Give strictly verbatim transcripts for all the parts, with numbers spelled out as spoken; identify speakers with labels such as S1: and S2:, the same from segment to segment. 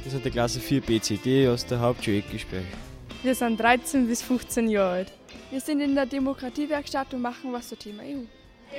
S1: Wir sind der Klasse vier B C D aus der Hauptschule Eckischberg.
S2: Wir sind dreizehn bis fünfzehn Jahre alt.
S3: Wir sind in der Demokratiewerkstatt und machen was zum Thema E U.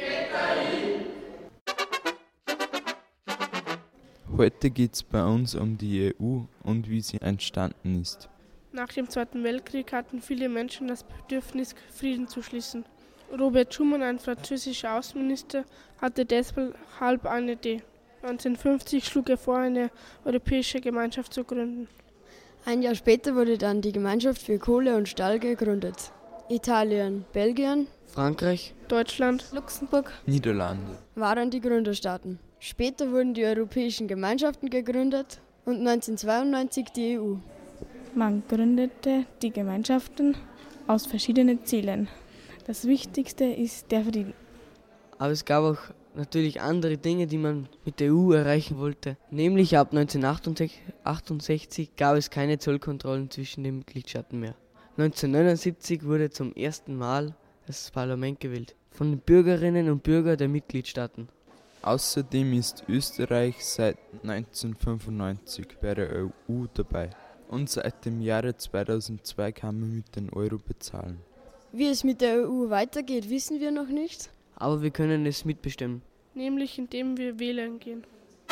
S4: Heute geht es bei uns um die E U und wie sie entstanden ist.
S5: Nach dem Zweiten Weltkrieg hatten viele Menschen das Bedürfnis, Frieden zu schließen. Robert Schuman, ein französischer Außenminister, hatte deshalb eine Idee. neunzehnhundertfünfzig schlug er vor, eine europäische Gemeinschaft zu gründen.
S6: Ein Jahr später wurde dann die Gemeinschaft für Kohle und Stahl gegründet. Italien, Belgien,
S7: Frankreich,
S5: Deutschland,
S3: Luxemburg,
S4: Niederlande
S6: waren die Gründerstaaten. Später wurden die europäischen Gemeinschaften gegründet und neunzehnhundertzweiundneunzig die E U.
S8: Man gründete die Gemeinschaften aus verschiedenen Zielen. Das Wichtigste ist der Frieden.
S7: Aber es gab auch natürlich andere Dinge, die man mit der E U erreichen wollte. Nämlich ab neunzehnhundertachtundsechzig gab es keine Zollkontrollen zwischen den Mitgliedstaaten mehr. neunzehnhundertneunundsiebzig wurde zum ersten Mal das Parlament gewählt, von den Bürgerinnen und Bürgern der Mitgliedstaaten.
S4: Außerdem ist Österreich seit neunzehnhundertfünfundneunzig bei der E U dabei. Und seit dem Jahre zweitausendzwei kann man mit dem Euro bezahlen.
S6: Wie es mit der E U weitergeht, wissen wir noch nicht.
S7: Aber wir können es mitbestimmen.
S5: Nämlich indem wir wählen gehen.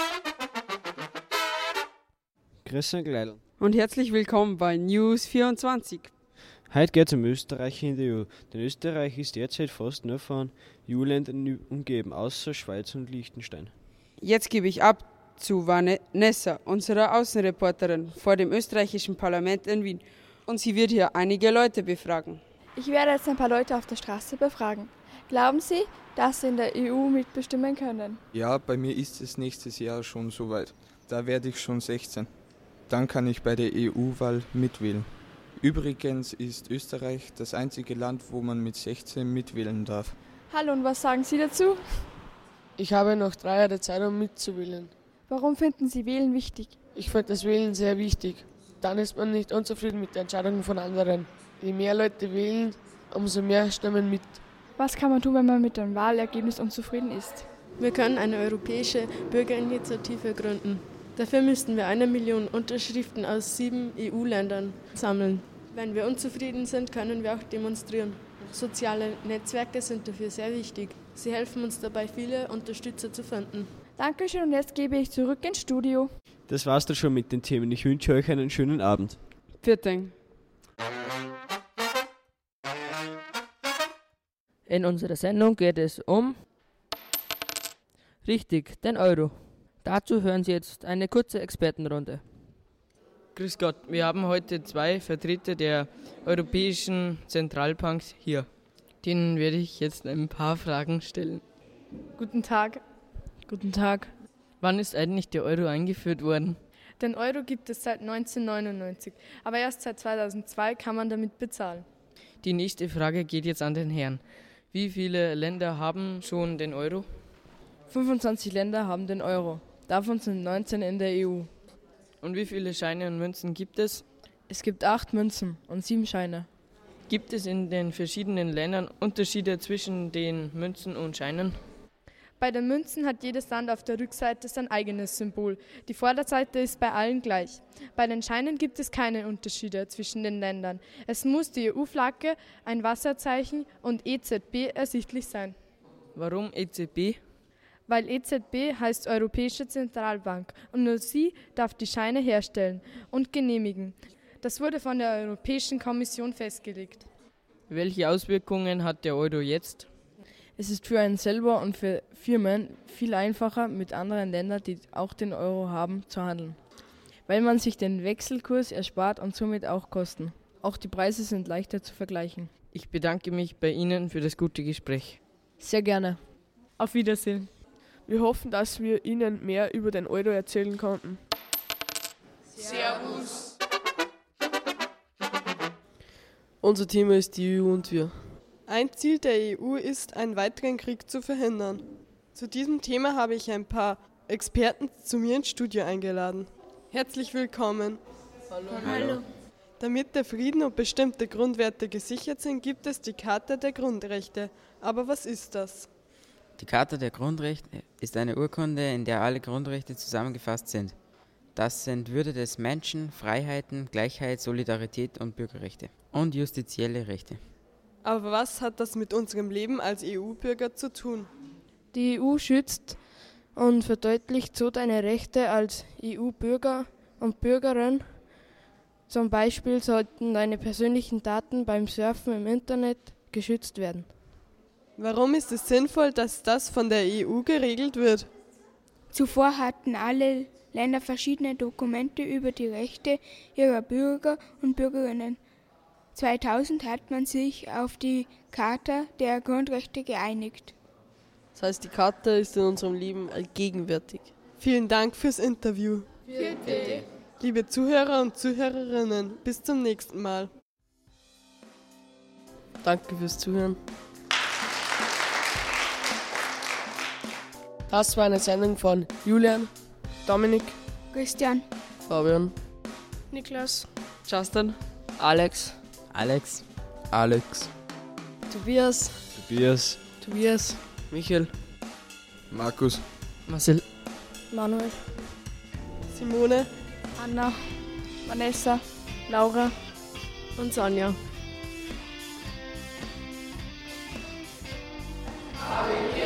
S1: Grüß euch, Leute.
S2: Und herzlich willkommen bei News vierundzwanzig.
S1: Heute geht es um Österreich in der E U. Denn Österreich ist derzeit fast nur von E U-Ländern umgeben, außer Schweiz und Liechtenstein.
S2: Jetzt gebe ich ab zu Vanessa, unserer Außenreporterin vor dem österreichischen Parlament in Wien. Und sie wird hier einige Leute befragen.
S3: Ich werde jetzt ein paar Leute auf der Straße befragen. Glauben Sie, dass Sie in der E U mitbestimmen können?
S9: Ja, bei mir ist es nächstes Jahr schon soweit. Da werde ich schon sechzehn. Dann kann ich bei der E U-Wahl mitwählen. Übrigens ist Österreich das einzige Land, wo man mit sechzehn mitwählen darf.
S3: Hallo, und was sagen Sie dazu?
S10: Ich habe noch drei Jahre Zeit, um mitzuwählen.
S3: Warum finden Sie Wählen wichtig?
S10: Ich finde das Wählen sehr wichtig. Dann ist man nicht unzufrieden mit den Entscheidungen von anderen. Je mehr Leute wählen, umso mehr stimmen mit.
S3: Was kann man tun, wenn man mit dem Wahlergebnis unzufrieden ist?
S11: Wir können eine europäische Bürgerinitiative gründen. Dafür müssten wir eine Million Unterschriften aus sieben E U-Ländern sammeln. Wenn wir unzufrieden sind, können wir auch demonstrieren. Soziale Netzwerke sind dafür sehr wichtig. Sie helfen uns dabei, viele Unterstützer zu finden.
S3: Dankeschön, und jetzt gebe ich zurück ins Studio.
S1: Das war's dann schon mit den Themen. Ich wünsche euch einen schönen Abend.
S2: Vielen
S12: In unserer Sendung geht es um, richtig, den Euro. Dazu hören Sie jetzt eine kurze Expertenrunde.
S13: Grüß Gott, wir haben heute zwei Vertreter der Europäischen Zentralbank hier. Denen werde ich jetzt ein paar Fragen stellen.
S14: Guten Tag.
S12: Guten Tag.
S13: Wann ist eigentlich der Euro eingeführt worden?
S14: Den Euro gibt es seit neunzehnhundertneunundneunzig, aber erst seit zweitausendzwei kann man damit bezahlen.
S13: Die nächste Frage geht jetzt an den Herrn. Wie viele Länder haben schon den Euro?
S12: fünfundzwanzig Länder haben den Euro. Davon sind neunzehn in der E U.
S13: Und wie viele Scheine und Münzen gibt es?
S12: Es gibt acht Münzen und sieben Scheine.
S13: Gibt es in den verschiedenen Ländern Unterschiede zwischen den Münzen und Scheinen?
S14: Bei den Münzen hat jedes Land auf der Rückseite sein eigenes Symbol. Die Vorderseite ist bei allen gleich. Bei den Scheinen gibt es keine Unterschiede zwischen den Ländern. Es muss die E U-Flagge, ein Wasserzeichen und E Z B ersichtlich sein.
S13: Warum E Z B?
S14: Weil E Z B heißt Europäische Zentralbank und nur sie darf die Scheine herstellen und genehmigen. Das wurde von der Europäischen Kommission festgelegt.
S13: Welche Auswirkungen hat der Euro jetzt?
S12: Es ist für einen selber und für Firmen viel einfacher, mit anderen Ländern, die auch den Euro haben, zu handeln. Weil man sich den Wechselkurs erspart und somit auch Kosten. Auch die Preise sind leichter zu vergleichen.
S13: Ich bedanke mich bei Ihnen für das gute Gespräch.
S12: Sehr gerne.
S14: Auf Wiedersehen.
S10: Wir hoffen, dass wir Ihnen mehr über den Euro erzählen konnten.
S15: Servus.
S16: Unser Thema ist die E U und wir.
S17: Ein Ziel der E U ist, einen weiteren Krieg zu verhindern. Zu diesem Thema habe ich ein paar Experten zu mir ins Studio eingeladen. Herzlich willkommen.
S15: Hallo. Hallo.
S17: Damit der Frieden und bestimmte Grundwerte gesichert sind, gibt es die Charta der Grundrechte. Aber was ist das?
S18: Die Charta der Grundrechte ist eine Urkunde, in der alle Grundrechte zusammengefasst sind.
S15: Das sind Würde des Menschen, Freiheiten, Gleichheit, Solidarität und Bürgerrechte. Und justizielle Rechte.
S17: Aber was hat das mit unserem Leben als E U-Bürger zu tun?
S18: Die E U schützt und verdeutlicht so deine Rechte als E U-Bürger und Bürgerin. Zum Beispiel sollten deine persönlichen Daten beim Surfen im Internet geschützt werden.
S17: Warum ist es sinnvoll, dass das von der E U geregelt wird?
S19: Zuvor hatten alle Länder verschiedene Dokumente über die Rechte ihrer Bürger und Bürgerinnen. zweitausend hat man sich auf die Charta der Grundrechte geeinigt.
S16: Das heißt, die Charta ist in unserem Leben allgegenwärtig.
S17: Vielen Dank fürs Interview.
S19: Bitte.
S17: Liebe Zuhörer und Zuhörerinnen, bis zum nächsten Mal.
S16: Danke fürs Zuhören.
S10: Das war eine Sendung von Julian, Dominik,
S19: Christian,
S16: Fabian,
S5: Niklas,
S13: Justin, Alex,
S4: Alex, Alex,
S6: Tobias,
S1: Tobias,
S10: Tobias,
S13: Michael,
S9: Markus,
S13: Marcel,
S14: Manuel,
S17: Simone,
S8: Anna, Vanessa, Laura
S11: und Sonja.
S19: Amen.